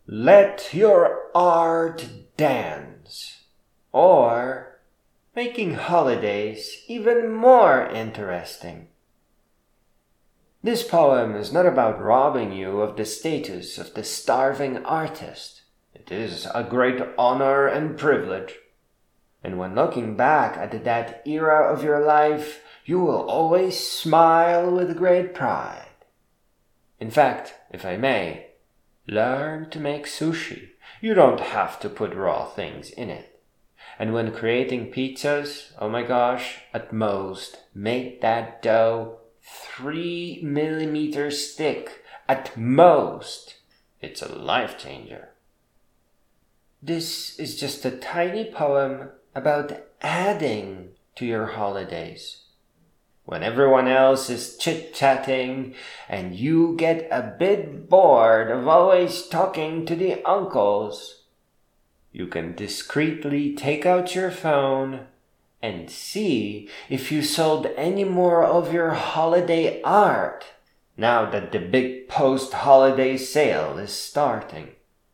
Let your art dance, or making holidays even more interesting. This poem is not about robbing you of the status of the starving artist. It is a great honor and privilege. And when looking back at that era of your life, you will always smile with great pride. In fact, if I may, learn to make sushi. You don't have to put raw things in it. And when creating pizzas, oh my gosh, at most, make that dough 3 millimeters thick. At most, it's a life changer. This is just a tiny poem about adding to your holidays. When everyone else is chit-chatting and you get a bit bored of always talking to the uncles, you can discreetly take out your phone and see if you sold any more of your holiday art now that the big post-holiday sale is starting.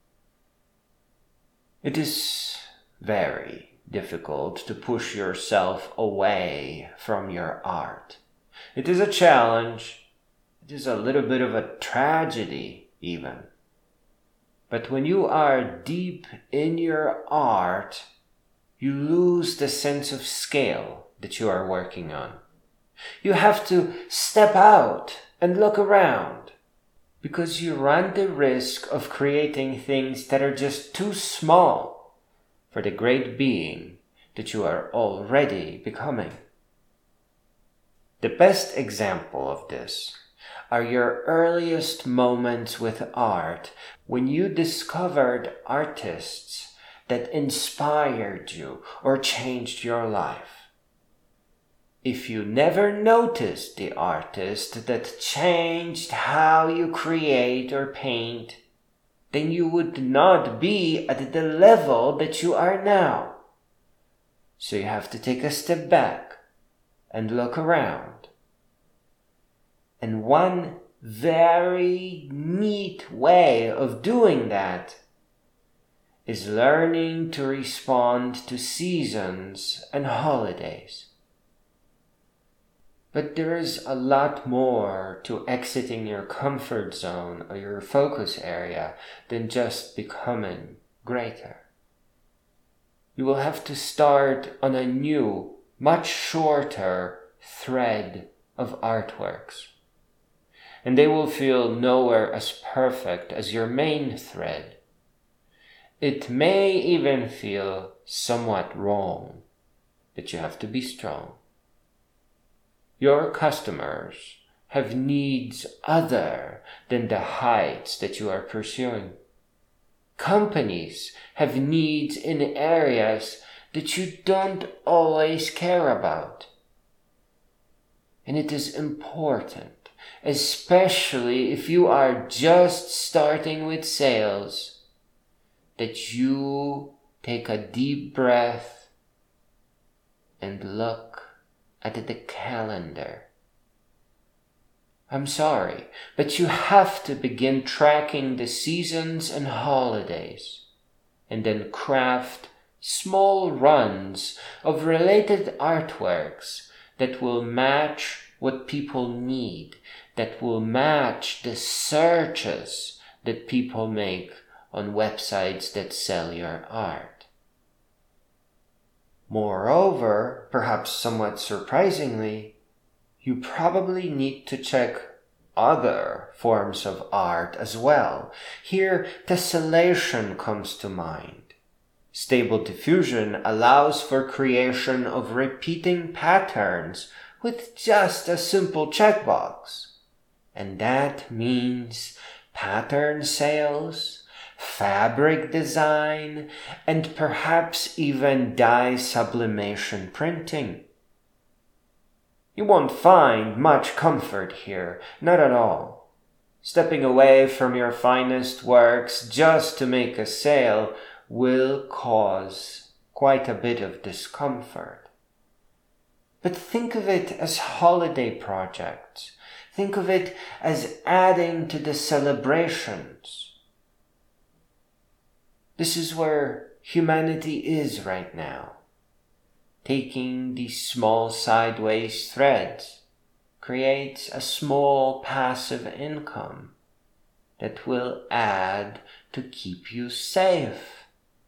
It is very difficult to push yourself away from your art. It is a challenge. It is a little bit of a tragedy even. But when you are deep in your art, you lose the sense of scale that you are working on. You have to step out and look around, because you run the risk of creating things that are just too small for the great being that you are already becoming. The best example of this are your earliest moments with art, when you discovered artists that inspired you or changed your life. If you never noticed the artist that changed how you create or paint, then you would not be at the level that you are now. So you have to take a step back and look around. And one very neat way of doing that is learning to respond to seasons and holidays. But there is a lot more to exiting your comfort zone or your focus area than just becoming greater. You will have to start on a new, much shorter thread of artworks. And they will feel nowhere as perfect as your main thread. It may even feel somewhat wrong, but you have to be strong. Your customers have needs other than the heights that you are pursuing. Companies have needs in areas that you don't always care about. And it is important, especially if you are just starting with sales, that you take a deep breath and look at the calendar. I'm sorry, but you have to begin tracking the seasons and holidays, and then craft small runs of related artworks that will match what people need, that will match the searches that people make on websites that sell your art. Moreover, perhaps somewhat surprisingly, you probably need to check other forms of art as well. Here, tessellation comes to mind. Stable Diffusion allows for creation of repeating patterns with just a simple checkbox. And that means pattern sales, fabric design, and perhaps even dye sublimation printing. You won't find much comfort here, not at all. Stepping away from your finest works just to make a sale will cause quite a bit of discomfort. But think of it as holiday projects. Think of it as adding to the celebrations. This is where humanity is right now. Taking these small sideways threads creates a small passive income that will add to keep you safe.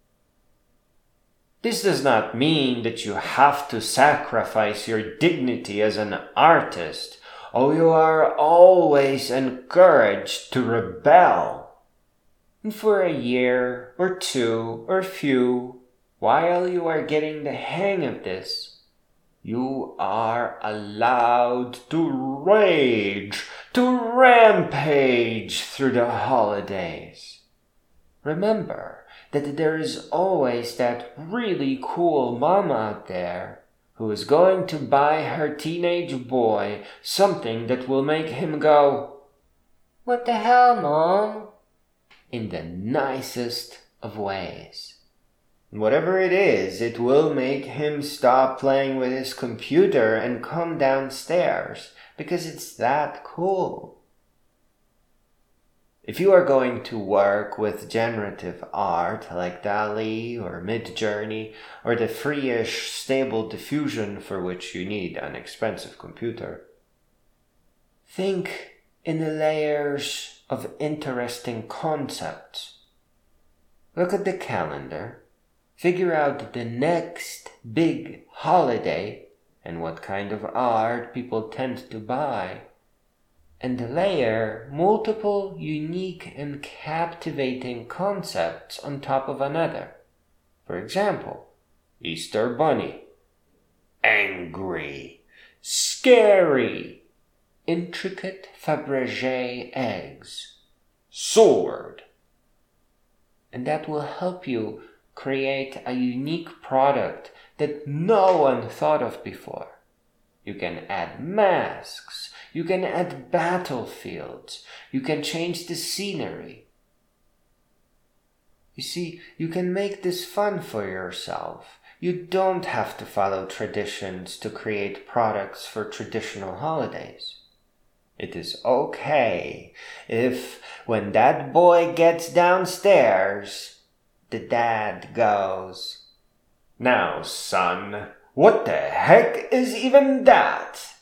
This does not mean that you have to sacrifice your dignity as an artist, or you are always encouraged to rebel. And for a year or two or few, while you are getting the hang of this, you are allowed to rage, to rampage through the holidays. Remember that there is always that really cool mom out there who is going to buy her teenage boy something that will make him go, "What the hell, Mom?" in the nicest of ways. Whatever it is, it will make him stop playing with his computer and come downstairs because it's that cool. If you are going to work with generative art like DALL-E or Midjourney or the free-ish Stable Diffusion for which you need an expensive computer, think in the layers of interesting concepts. Look at the calendar. Figure out the next big holiday and what kind of art people tend to buy, and layer multiple unique and captivating concepts on top of another. For example, Easter Bunny, angry, scary, intricate Fabergé eggs, sword. And that will help you create a unique product that no one thought of before. You can add masks, you can add battlefields, you can change the scenery. You see, you can make this fun for yourself. You don't have to follow traditions to create products for traditional holidays. It is okay if, when that boy gets downstairs, the dad goes, "Now, son, what the heck is even that?"